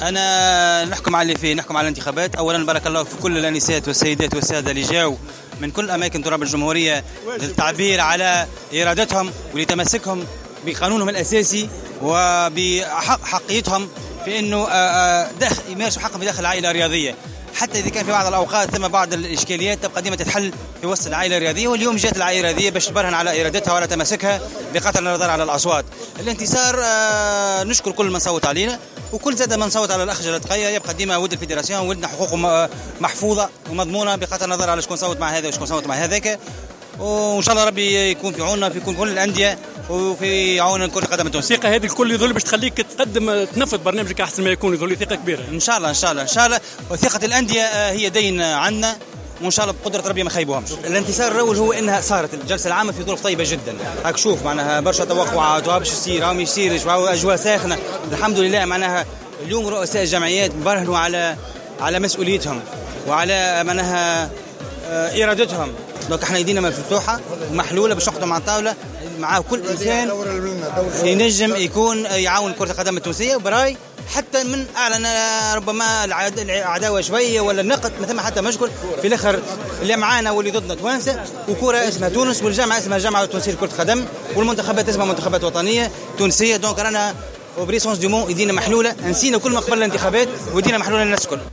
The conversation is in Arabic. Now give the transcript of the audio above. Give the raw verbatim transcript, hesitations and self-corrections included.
انا نحكم على اللي فيه، نحكم على الانتخابات. اولا بارك الله في كل الانسات والسيدات والساده اللي جاوا من كل اماكن تراب الجمهوريه للتعبير على ارادتهم ولتمسكهم بقانونهم الاساسي وبحقيتهم في انه داخل يمارسوا حقهم في داخل العائله الرياضيه، حتى اذا كان في بعض الاوقات ثم بعض الاشكاليات تبقى ديما تتحل في وسط العائله الرياضيه. واليوم جات العائله الرياضيه باش تبرهن على ارادتها وعلى تماسكها بقطع النظر على الاصوات. الانتصار آه نشكر كل من صوت علينا، وكل زاد من صوت على الاخ جلال تقية يبقى ديما ولد الفيدراسيون، ولدنا حقوقه محفوظه ومضمونه بقطع النظر على شكون صوت مع هذا وشكون صوت مع هذاك. وان شاء الله ربي يكون في عوننا في كل الانديه وفي عون كرة القدم التونسية. الثقة هذه الكل يظل باش تخليك تقدم تنفذ برنامجك احسن ما يكون، يظل ثقة كبيرة ان شاء الله ان شاء الله ان شاء الله. وثقة الاندية هي دين عنا، وان شاء الله بقدرة ربي ما خيبوهمش. الانتصار الاول هو انها صارت الجلسة العامة في ظروف طيبة جدا. هاك شوف معناها برشا توقعات وها باش يصير وها ما يصيرش واجواء ساخنة. الحمد لله معناها اليوم رؤساء الجمعيات برهنوا على على مسؤوليتهم وعلى معناها ارادتهم. دونك احنا يدينا مفتوحه ومحلوله باش نقعدوا مع الطاوله مع كل انسان ينجم يكون يعاون كره القدم التونسيه. وبراي حتى من اعلن ربما العداوه شويه ولا النقد ما ثم حتى مشكل في الاخر اللي معانا واللي ضدنا توانسه، وكره اسمها تونس والجامعه اسمها جامعه التونسيه لكره القدم والمنتخبات اسمها منتخبات وطنيه تونسيه. دونك رانا وبريسونس دو مون يدينا محلوله، نسينا كل ما قبل الانتخابات ودينا محلوله للناس الكل.